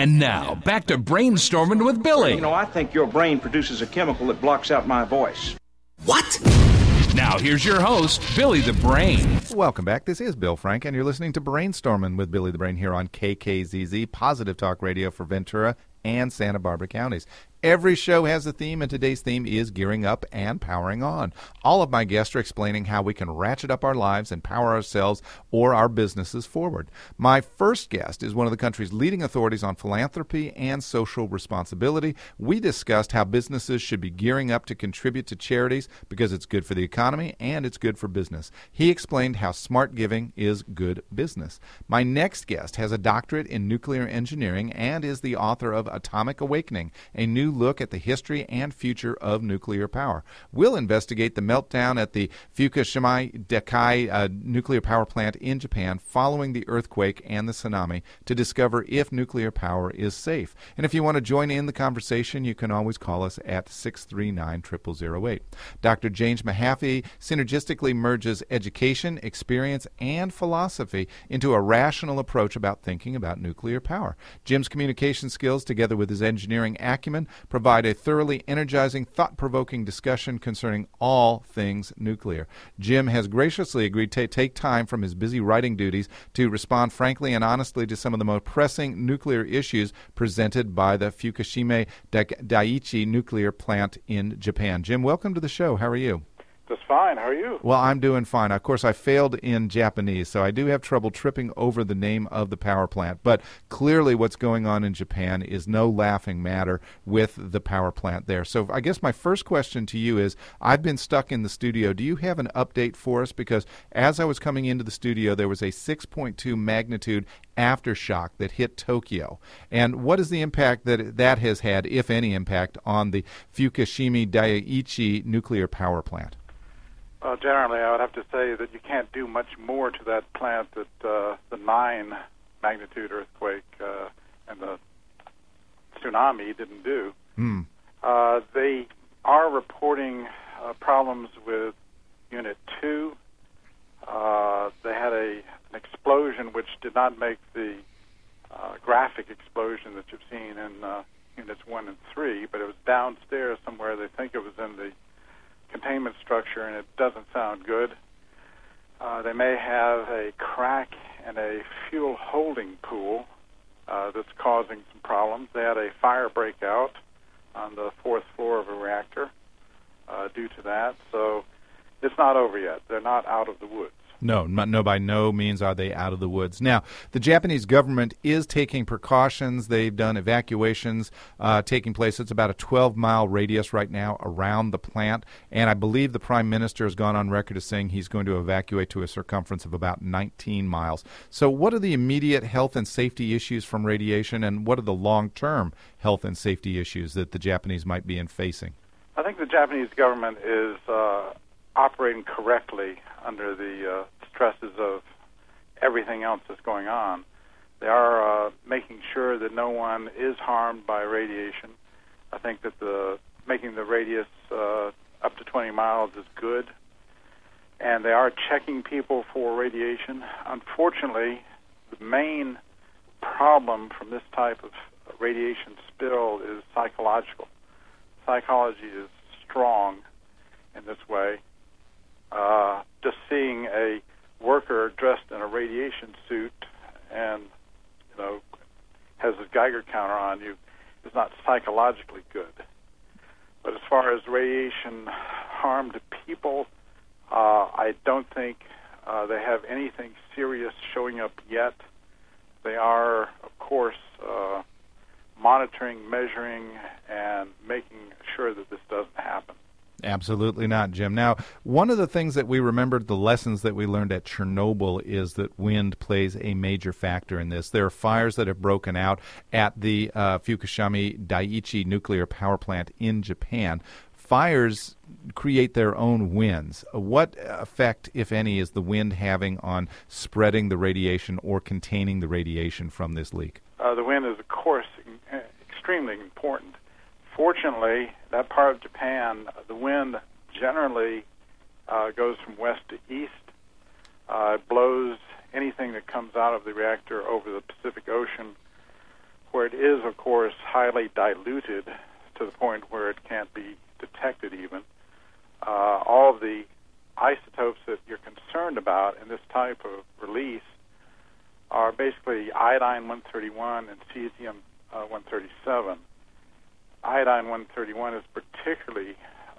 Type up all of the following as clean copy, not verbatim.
And now, back to Brainstorming with Billy. You know, I think your brain produces a chemical that blocks out my voice. What? Now, here's your host, Billy the Brain. Welcome back. This is Bill Frank, and you're listening to Brainstorming with Billy the Brain here on KKZZ, Positive Talk Radio for Ventura and Santa Barbara counties. Every show has a theme, and today's theme is gearing up and powering on. All of my guests are explaining how we can ratchet up our lives and power ourselves or our businesses forward. My first guest is one of the country's leading authorities on philanthropy and social responsibility. We discussed how businesses should be gearing up to contribute to charities because it's good for the economy and it's good for business. He explained how smart giving is good business. My next guest has a doctorate in nuclear engineering and is the author of Atomic Awakening, a new look at the history and future of nuclear power. We'll investigate the meltdown at the Fukushima Daiichi nuclear power plant in Japan following the earthquake and the tsunami to discover if nuclear power is safe. And if you want to join in the conversation, you can always call us at 639-0008. Dr. James Mahaffey synergistically merges education, experience, and philosophy into a rational approach about thinking about nuclear power. Jim's communication skills, together with his engineering acumen, provide a thoroughly energizing, thought-provoking discussion concerning all things nuclear. Jim has graciously agreed to take time from his busy writing duties to respond frankly and honestly to some of the most pressing nuclear issues presented by the Fukushima Daiichi nuclear plant in Japan. Jim, welcome to the show. How are you? Just fine. How are you? Well, I'm doing fine. Of course, I failed in Japanese, so I do have trouble tripping over the name of the power plant. But clearly what's going on in Japan is no laughing matter with the power plant there. So I guess my first question to you is, I've been stuck in the studio. Do you have an update for us? Because as I was coming into the studio, there was a 6.2 magnitude aftershock that hit Tokyo. And what is the impact that has had, if any impact, on the Fukushima Daiichi nuclear power plant? Well, generally, I would have to say that you can't do much more to that plant that the 9 magnitude earthquake and the tsunami didn't do. They are reporting problems with Unit 2. They had an explosion which did not make the graphic explosion that you've seen in Units 1 and 3, but it was downstairs somewhere. They think it was in the containment structure, and it doesn't sound good. They may have a crack in a fuel holding pool that's causing some problems. They had a fire breakout on the 4th floor of a reactor due to that. So it's not over yet. They're not out of the woods. No, by no means are they out of the woods. Now, the Japanese government is taking precautions. They've done evacuations taking place. It's about a 12-mile radius right now around the plant, and I believe the Prime Minister has gone on record as saying he's going to evacuate to a circumference of about 19 miles. So what are the immediate health and safety issues from radiation, and what are the long-term health and safety issues that the Japanese might be facing? I think the Japanese government is operating correctly under the stresses of everything else that's going on. They are making sure that no one is harmed by radiation. I think that making the radius up to 20 miles is good. And they are checking people for radiation. Unfortunately, the main problem from this type of radiation spill is psychological. Psychology is strong in this way. Just seeing a worker dressed in a radiation suit and, has a Geiger counter on you is not psychologically good. But as far as radiation harm to people, I don't think they have anything serious showing up yet. They are, of course, monitoring, measuring, and making sure that this doesn't happen. Absolutely not, Jim. Now, one of the things that we remembered, the lessons that we learned at Chernobyl, is that wind plays a major factor in this. There are fires that have broken out at the Fukushima Daiichi nuclear power plant in Japan. Fires create their own winds. What effect, if any, is the wind having on spreading the radiation or containing the radiation from this leak? The wind is, of course, extremely important. Fortunately, that part of Japan, the wind generally goes from west to east. It blows anything that comes out of the reactor over the Pacific Ocean where it is, of course, highly diluted to the point where it can't be detected even. All of the isotopes that you're concerned about in this type of release are basically iodine-131 and cesium-137. Iodine-131 is particularly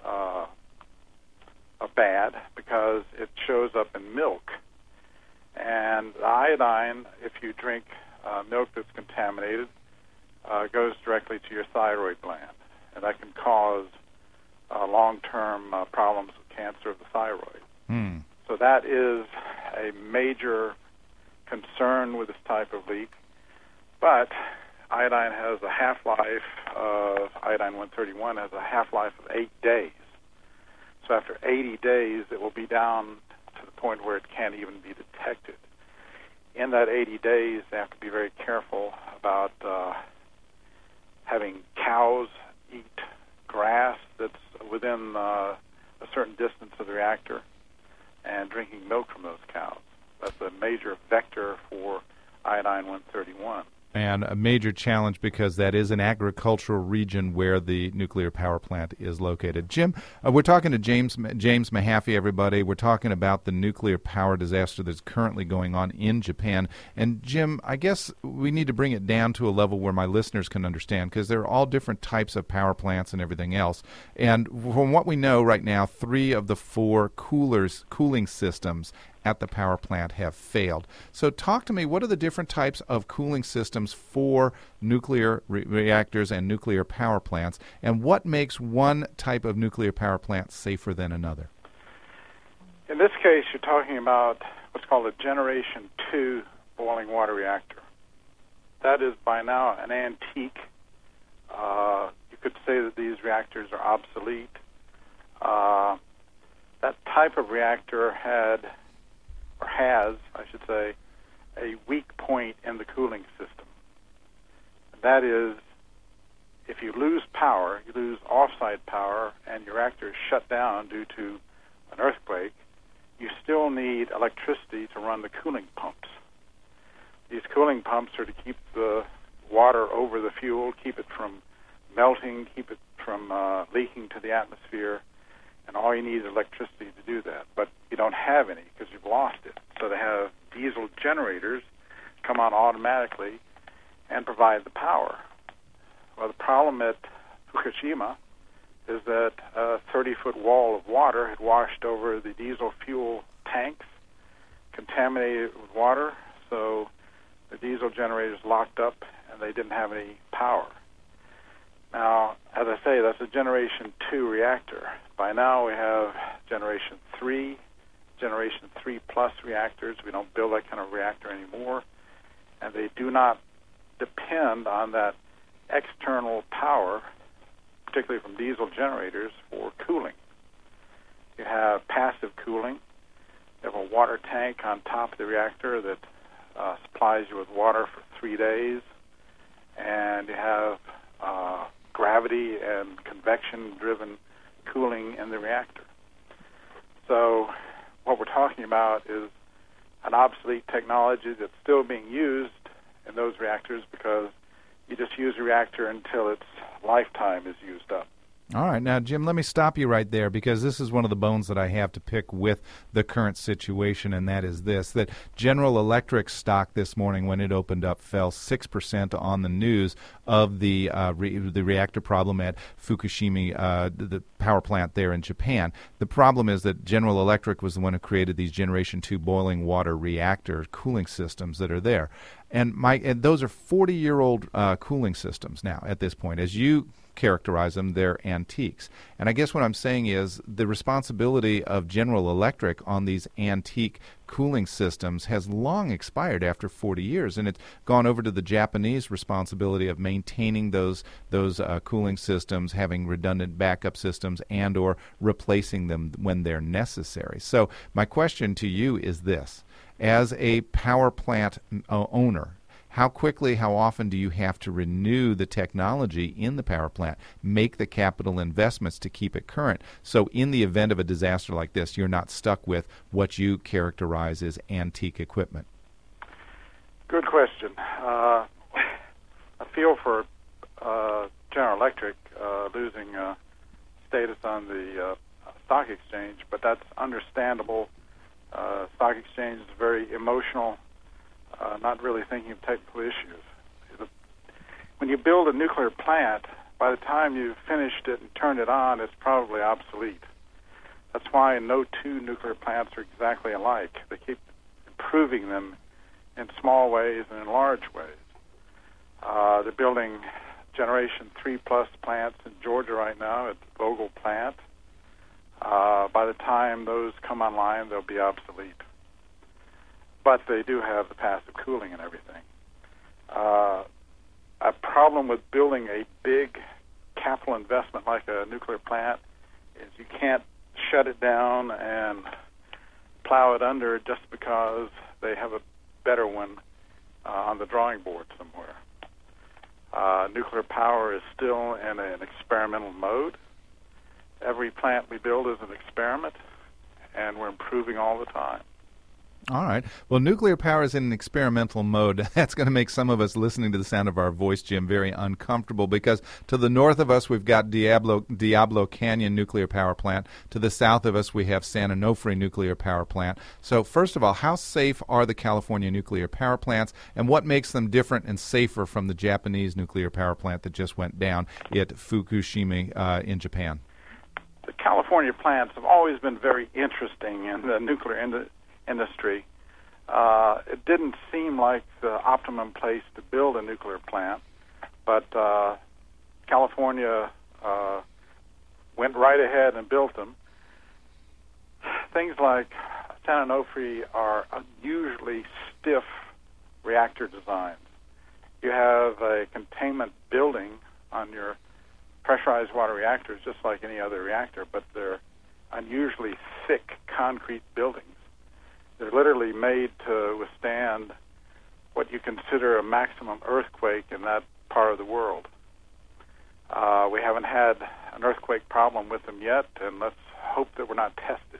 bad because it shows up in milk. And the iodine, if you drink milk that's contaminated, goes directly to your thyroid gland, and that can cause long-term problems with cancer of the thyroid. So that is a major concern with this type of leak. But iodine has a half-life of, iodine-131 has a half-life of 8 days. So after 80 days, it will be down to the point where it can't even be detected. In that 80 days, they have to be very careful about having cows eat grass that's within a certain distance of the reactor and drinking milk from those cows. That's a major vector for iodine-131. And a major challenge because that is an agricultural region where the nuclear power plant is located. Jim, we're talking to James Mahaffey, everybody. We're talking about the nuclear power disaster that's currently going on in Japan. And Jim, I guess we need to bring it down to a level where my listeners can understand, because there are all different types of power plants and everything else. And from what we know right now, 3 of the 4 cooling systems at the power plant have failed. So talk to me, what are the different types of cooling systems for nuclear reactors and nuclear power plants, and what makes one type of nuclear power plant safer than another? In this case, you're talking about what's called a Generation 2 boiling water reactor. That is by now an antique. You could say that these reactors are obsolete. That type of reactor has, I should say, a weak point in the cooling system. That is, if you lose power, you lose off-site power, and your reactor is shut down due to an earthquake, you still need electricity to run the cooling pumps. These cooling pumps are to keep the water over the fuel, keep it from melting, keep it from leaking to the atmosphere, and all you need is electricity to do that. But you don't have any because you've lost it. So they have diesel generators come on automatically and provide the power. Well, the problem at Fukushima is that a 30-foot wall of water had washed over the diesel fuel tanks, contaminated it with water, so the diesel generators locked up and they didn't have any power. Now, as I say, that's a Generation 2 reactor. By now we have Generation 3, Generation 3 plus reactors. We don't build that kind of reactor anymore. And they do not depend on that external power, particularly from diesel generators, for cooling. You have passive cooling. You have a water tank on top of the reactor that supplies you with water for 3 days. And you have gravity and convection-driven cooling in the reactor. So what we're talking about is an obsolete technology that's still being used in those reactors because you just use a reactor until its lifetime is used up. All right. Now, Jim, let me stop you right there, because this is one of the bones that I have to pick with the current situation, and that is this, that General Electric stock this morning, when it opened up, fell 6% on the news of the reactor problem at Fukushima, the power plant there in Japan. The problem is that General Electric was the one who created these Generation 2 boiling water reactor cooling systems that are there. And those are 40-year-old cooling systems now at this point. As you characterize them, they're antiques. And I guess what I'm saying is the responsibility of General Electric on these antique cooling systems has long expired after 40 years, and it's gone over to the Japanese responsibility of maintaining those cooling systems, having redundant backup systems, and or replacing them when they're necessary. So my question to you is this. As a power plant owner, how quickly, how often do you have to renew the technology in the power plant, make the capital investments to keep it current, so in the event of a disaster like this, you're not stuck with what you characterize as antique equipment? Good question. I feel for General Electric losing status on the stock exchange, but that's understandable. Stock exchange is very emotional, not really thinking of technical issues. When you build a nuclear plant, by the time you've finished it and turned it on, it's probably obsolete. That's why no two nuclear plants are exactly alike. They keep improving them in small ways and in large ways. They're building Generation 3+ plants in Georgia right now at the Vogtle plant. By the time those come online, they'll be obsolete. But they do have the passive cooling and everything. A problem with building a big capital investment like a nuclear plant is you can't shut it down and plow it under just because they have a better one on the drawing board somewhere. Nuclear power is still in an experimental mode. Every plant we build is an experiment, and we're improving all the time. All right. Well, nuclear power is in an experimental mode. That's going to make some of us listening to the sound of our voice, Jim, very uncomfortable because to the north of us, we've got Diablo Canyon Nuclear Power Plant. To the south of us, we have San Onofre Nuclear Power Plant. So first of all, how safe are the California nuclear power plants, and what makes them different and safer from the Japanese nuclear power plant that just went down at Fukushima in Japan? The California plants have always been very interesting in the nuclear industry. It didn't seem like the optimum place to build a nuclear plant, but California went right ahead and built them. Things like San Onofre are unusually stiff reactor designs. You have a containment building on your pressurized water reactors just like any other reactor, but they're unusually thick concrete buildings. They're literally made to withstand what you consider a maximum earthquake in that part of the world. We haven't had an earthquake problem with them yet, and let's hope that we're not tested.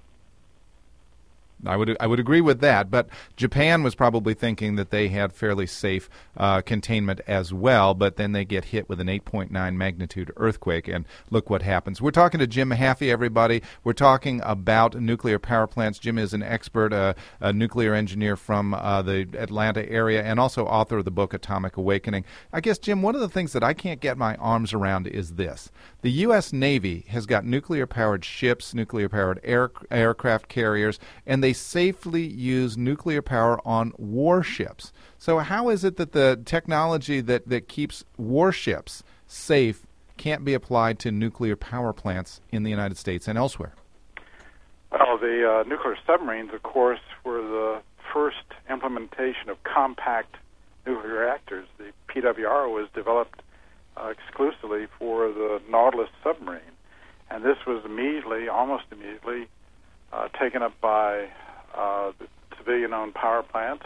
I would agree with that, but Japan was probably thinking that they had fairly safe containment as well, but then they get hit with an 8.9 magnitude earthquake, and look what happens. We're talking to Jim Mahaffey, everybody. We're talking about nuclear power plants. Jim is an expert, a nuclear engineer from the Atlanta area, and also author of the book Atomic Awakening. I guess, Jim, one of the things that I can't get my arms around is this. The U.S. Navy has got nuclear-powered ships, nuclear-powered aircraft carriers, and they safely use nuclear power on warships. So how is it that the technology that keeps warships safe can't be applied to nuclear power plants in the United States and elsewhere? Well, the nuclear submarines, of course, were the first implementation of compact nuclear reactors. The PWR was developed exclusively for the Nautilus submarine, and this was almost immediately, taken up by the civilian-owned power plants.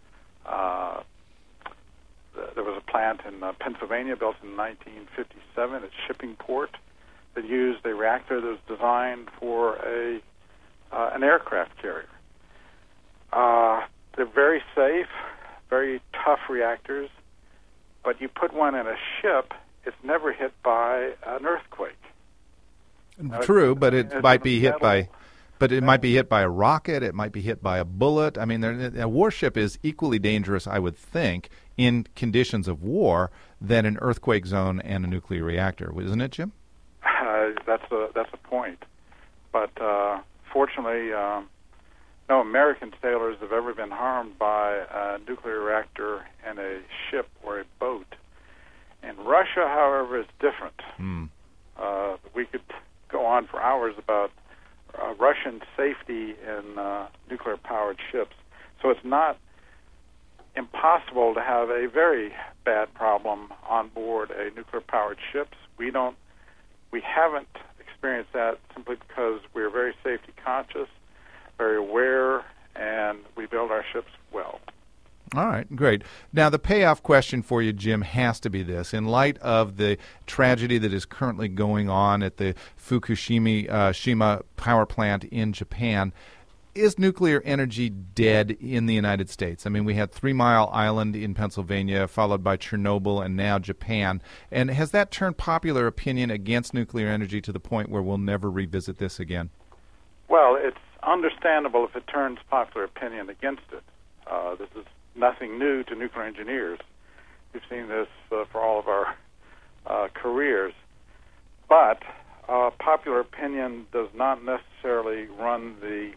There was a plant in Pennsylvania built in 1957 at Shippingport that used a reactor that was designed for an aircraft carrier. They're very safe, very tough reactors, but you put one in a ship, it's never hit by an earthquake. True, but it might be hit by... But it might be hit by a rocket. It might be hit by a bullet. I mean, a warship is equally dangerous, I would think, in conditions of war than an earthquake zone and a nuclear reactor, isn't it, Jim? That's a point. But fortunately, no American sailors have ever been harmed by a nuclear reactor in a ship or a boat. In Russia, however, is different. We could go on for hours about Russian safety in nuclear-powered ships. So it's not impossible to have a very bad problem on board a nuclear-powered ship. We haven't experienced that simply because we're very safety conscious, very aware, and we build our ships well. All right, great. Now, the payoff question for you, Jim, has to be this. In light of the tragedy that is currently going on at the Fukushima power plant in Japan, is nuclear energy dead in the United States? I mean, we had 3 Mile Island in Pennsylvania, followed by Chernobyl, and now Japan. And has that turned popular opinion against nuclear energy to the point where we'll never revisit this again? Well, it's understandable if it turns popular opinion against it. This is nothing new to nuclear engineers. We've seen this for all of our careers. But popular opinion does not necessarily run the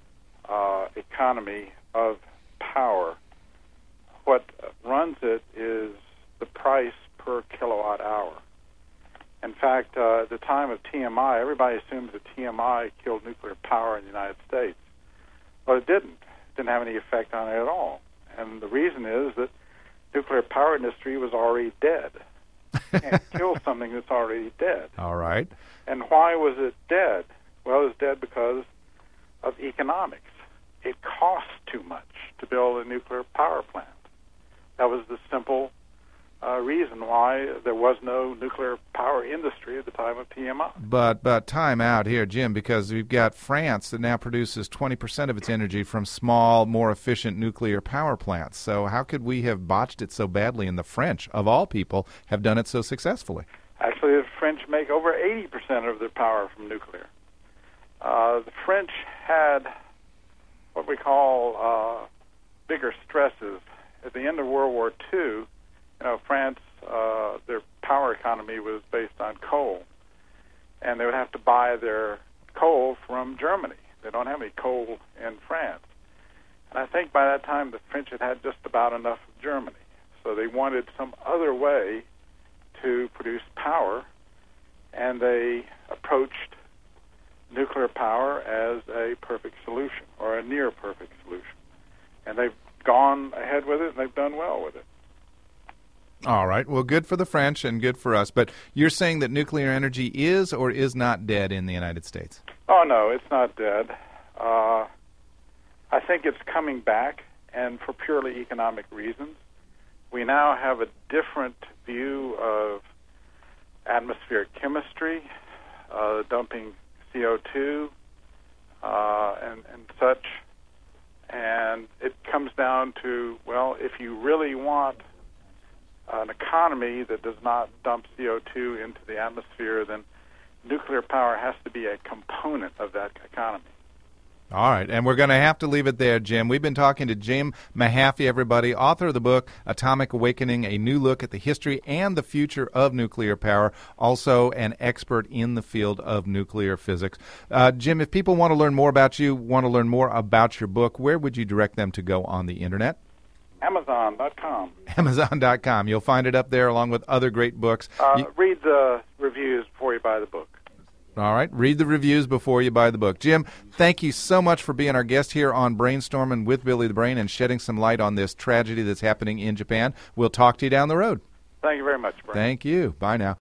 economy of power. What runs it is the price per kilowatt hour. In fact, at the time of TMI, everybody assumed that TMI killed nuclear power in the United States. Well, it didn't. It didn't have any effect on it at all. And the reason is that nuclear power industry was already dead. You can't kill something that's already dead. All right. And why was it dead? Well, it was dead because of economics. It costs too much to build a nuclear power plant. That was the simple reason why there was no nuclear power industry at the time of TMI. But time out here, Jim, because we've got France that now produces 20% of its energy from small, more efficient nuclear power plants. So how could we have botched it so badly, and the French, of all people, have done it so successfully? Actually, the French make over 80% of their power from nuclear. The French had what we call bigger stresses. At the end of World War II, France, their power economy was based on coal, and they would have to buy their coal from Germany. They don't have any coal in France. And I think by that time the French had just about enough of Germany. So they wanted some other way to produce power, and they approached nuclear power as a perfect solution, or a near perfect solution. And they've gone ahead with it, and they've done well with it. All right. Well, good for the French and good for us. But you're saying that nuclear energy is or is not dead in the United States? Oh, no, it's not dead. I think it's coming back, and for purely economic reasons. We now have a different view of atmospheric chemistry, dumping CO2 and such. And it comes down to, well, if you really want an economy that does not dump CO2 into the atmosphere, then nuclear power has to be a component of that economy. All right, and we're going to have to leave it there, Jim. We've been talking to Jim Mahaffey, everybody, author of the book Atomic Awakening, A New Look at the History and the Future of Nuclear Power, also an expert in the field of nuclear physics. Jim, if people want to learn more about you, want to learn more about your book, where would you direct them to go on the Internet? Amazon.com. Amazon.com. You'll find it up there along with other great books. Read the reviews before you buy the book. All right. Read the reviews before you buy the book. Jim, thank you so much for being our guest here on Brainstorming with Billy the Brain and shedding some light on this tragedy that's happening in Japan. We'll talk to you down the road. Thank you very much, Brian. Thank you. Bye now.